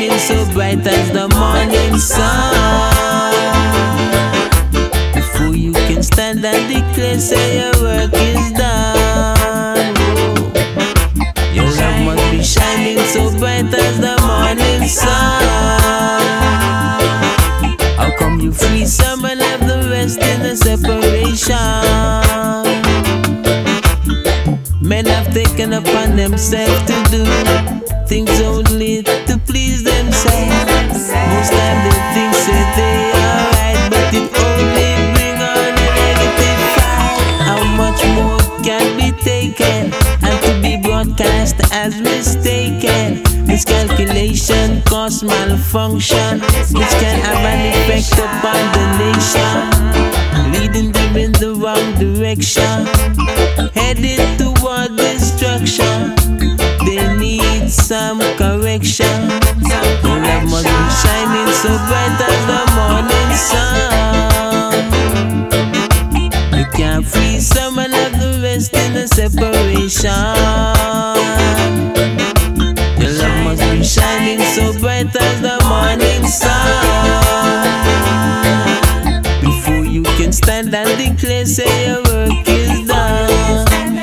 shining so bright as the morning sun. Before you can stand and declare, say your work is done. Oh. Your love must be shining so bright as the morning sun. How come you free some and have the rest in a separation? Men have taken upon themselves to do things only to please themselves. Most time they think say they are right, but it only bring on a negative fight. How much more can be taken and to be broadcast as mistaken? Miscalculation cause malfunction, which can have an effect upon the nation, leading them in the wrong direction, headed toward destruction. They need some correction. The love must be shining so bright as the morning sun. You can't free some and have the rest in a separation. Your love must be shining so bright as the morning sun. Before you can stand and declare, say your work is done.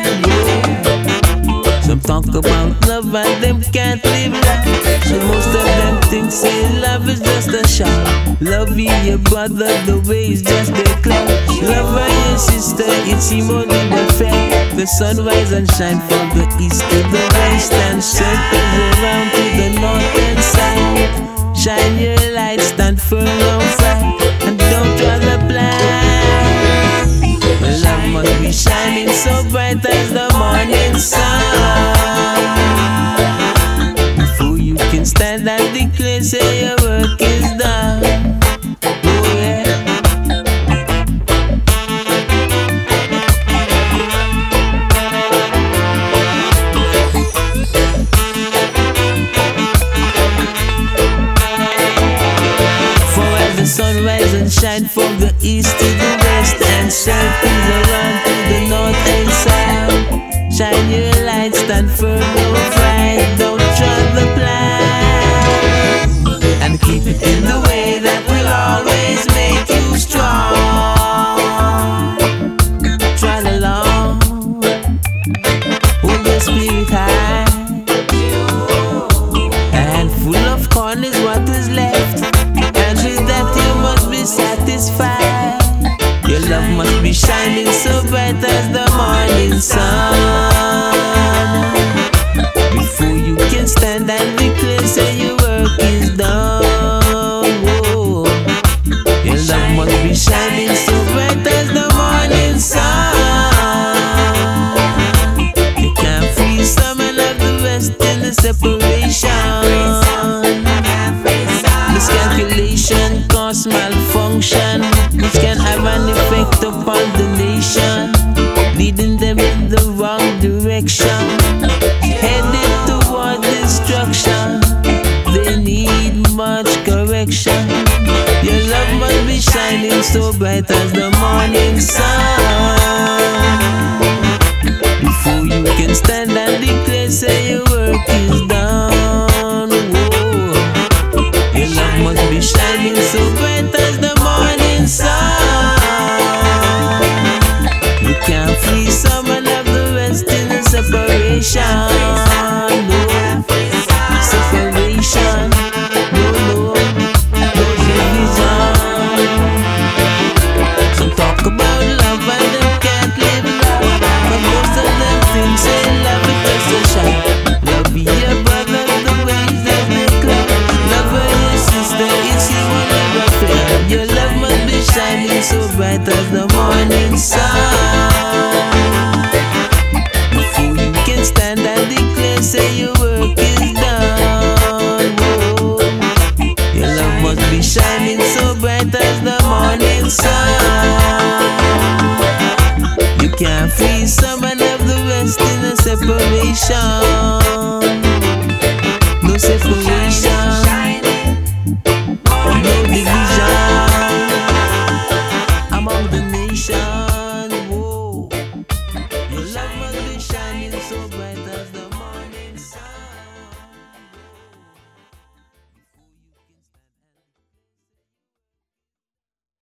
Some talk about love and them can't live life. So most of them think say love is just a shot. Love your brother the way it's just their clout. Love your sister, it's only the fair. The sun rise and shine from the east to the west and circles around to the north and south. Shine your light, stand firm on fire, and don't draw the blind. Love must be shining so bright as the morning sun. Before you can stand and declare, say your work is done. Oh yeah. For as the sun rises and shine from the east to the west and circles around to the north and south. Shine your light, stand firm, don't fight, don't trot the plan, and keep it in the way that will always make you strong. Trot along, hold your spirit high. A handful of corn is what is left, and with that you must be satisfied. Your love must be shining so bright as the morning sun. Before you can stand and declare, say your work is done. Whoa. Your love must be shining so bright as the morning sun. You can't free some and have the rest in the separation. Miscalculation cause malfunction, which can have an effect upon the nation, leading them in the wrong direction, headed toward destruction. They need much correction. Your love must be shining so bright as the morning sun. Before you can stand and declare, say your work is done. Whoa. Your love must be shining so bright as the morning sun. You can't free some and have the rest in a separation. No separation. No division. Some talk about love and them can't live love, but most of them think say love is just a shot. Love your brother the way that they clap. Love your sister, it's you will never fail. Your love must be shining so bright as the morning sun. Before you can stand and declare, say your work is done. Whoa. Your love must be shining so bright as the morning sun. You can't free some and have the rest in a separation.